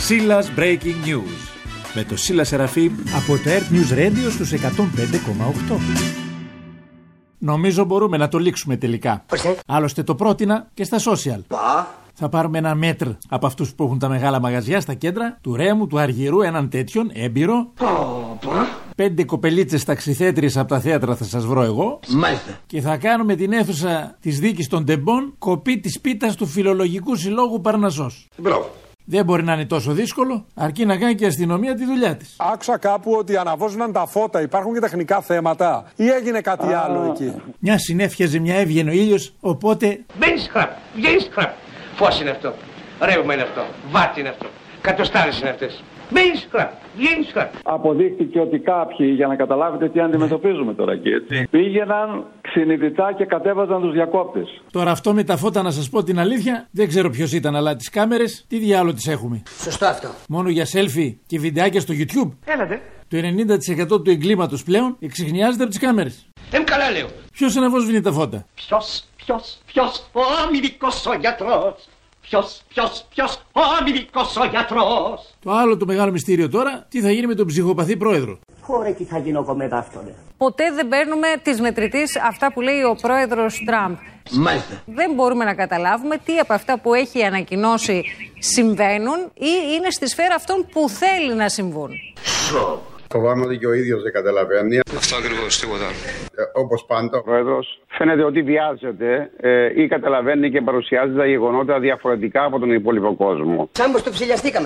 Σίλας Breaking News με το Σίλα Σεραφείμ από το Earth News Radio στους 105,8. Νομίζω μπορούμε να το λήξουμε τελικά. Άλλωστε το πρότεινα και στα social. Θα πάρουμε ένα μέτρ από αυτούς που έχουν τα μεγάλα μαγαζιά στα κέντρα, του Ρέμου, του Αργυρού, έναν τέτοιον έμπειρο. 5 κοπελίτσες ταξιθέτριες από τα θέατρα θα σας βρω εγώ. Μάλιστα. Και θα κάνουμε την αίθουσα της δίκης των Τεμπών κοπή της πίτας του Φιλολογικού Συλλόγου Παρνασσός. Μπράβο. Δεν μπορεί να είναι τόσο δύσκολο, αρκεί να κάνει και η αστυνομία τη δουλειά της. Άκουσα κάπου ότι αναβόζονταν τα φώτα. Υπάρχουν και τεχνικά θέματα, ή έγινε κάτι άλλο εκεί? Μια συνέφιαζε, μια έβγαινε ο ήλιος, οπότε. Μπαίνει χραπ, βγαίνει χραπ. Φως είναι αυτό, ρεύμα είναι αυτό, βάτι είναι αυτό, κατοστάρες είναι αυτές. Μπαίνει χραπ, βγαίνει χραπ. Αποδείχθηκε ότι κάποιοι, για να καταλάβετε τι αντιμετωπίζουμε τώρα εκεί, έτσι, πήγαιναν συνειδητά και κατέβαζαν τους διακόπτες. Τώρα αυτό με τα φώτα, να σας πω την αλήθεια, δεν ξέρω ποιος ήταν, αλλά τις κάμερες, τι διάλογο τις έχουμε. Σωστό αυτό. Μόνο για selfie και βιντεάκια στο YouTube. Έλατε. Το 90% του εγκλήματος πλέον εξιχνιάζεται από τις κάμερες. Καλά λέω. Ποιος αναβόσβηνε τα φώτα? Ποιος, ο αμυντικός ο γιατρός. Ποιος, ο αμυντικός ο γιατρός. Το άλλο το μεγάλο μυστήριο τώρα, τι θα γίνει με τον ψυχοπαθή πρόεδρο. Ωραία, τι θα γίνει εγώ μετά αυτόν. Ποτέ δεν παίρνουμε της μετρητής αυτά που λέει ο πρόεδρος Τραμπ. Μάλιστα. Δεν μπορούμε να καταλάβουμε τι από αυτά που έχει ανακοινώσει συμβαίνουν ή είναι στη σφαίρα αυτών που θέλει να συμβούν. Φοβάμαι ότι και ο ίδιος δεν καταλαβαίνει. Αυτό ακριβώς, τίποτα. Όπως πάντα. Ο Πρόεδρος φαίνεται ότι βιάζεται ή καταλαβαίνει και παρουσιάζει τα γεγονότα διαφορετικά από τον υπόλοιπο κόσμο. Σαν πως το ψηλιαστήκαμε.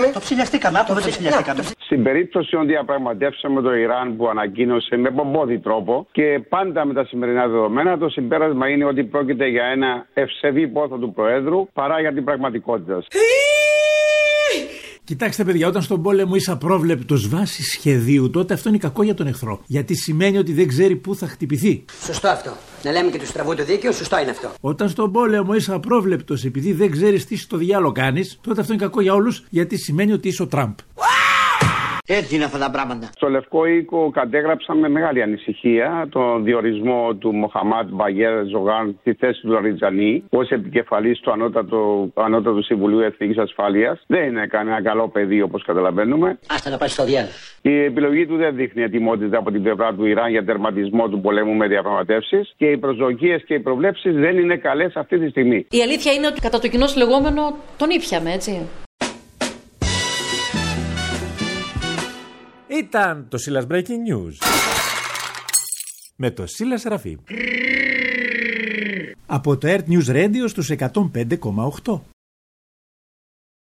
Στην περίπτωση των διαπραγματεύσεων με το Ιράν που ανακοίνωσε με πομπόδι τρόπο και πάντα με τα σημερινά δεδομένα, το συμπέρασμα είναι ότι πρόκειται για ένα ευσεβή πόθο του Προέδρου παρά για την πραγματικότητα. Κοιτάξτε, παιδιά, όταν στον πόλεμο είσαι απρόβλεπτος βάσει σχεδίου, τότε αυτό είναι κακό για τον εχθρό. Γιατί σημαίνει ότι δεν ξέρει πού θα χτυπηθεί. Σωστό αυτό. Να λέμε και του στραβού το δίκαιο, σωστό είναι αυτό. Όταν στον πόλεμο είσαι απρόβλεπτος επειδή δεν ξέρεις τι στο διάλογο κάνεις, τότε αυτό είναι κακό για όλους, γιατί σημαίνει ότι είσαι ο Τραμπ. Έτσι είναι αυτά τα πράγματα. Στο Λευκό Οίκο κατέγραψαν με μεγάλη ανησυχία τον διορισμό του Μοχαμάτ Μπαγέρ Ζογάν στη θέση του Λαριτζανί ως επικεφαλής του Ανώτατου Συμβουλίου Εθνικής Ασφάλειας. Δεν είναι κανένα καλό παιδί, όπως καταλαβαίνουμε. Άστα να πάει στο διάλογο. Η επιλογή του δεν δείχνει ετοιμότητα από την πλευρά του Ιράν για τερματισμό του πολέμου με διαπραγματεύσεις και οι προσδοκίες και οι προβλέψεις δεν είναι καλές αυτή τη στιγμή. Η αλήθεια είναι ότι κατά το κοινώς λεγόμενο τον ήπιαμε, έτσι. Ήταν το Σίλας Breaking News με το Σίλα Σεραφείμ από το Earth News Radio στους 105,8.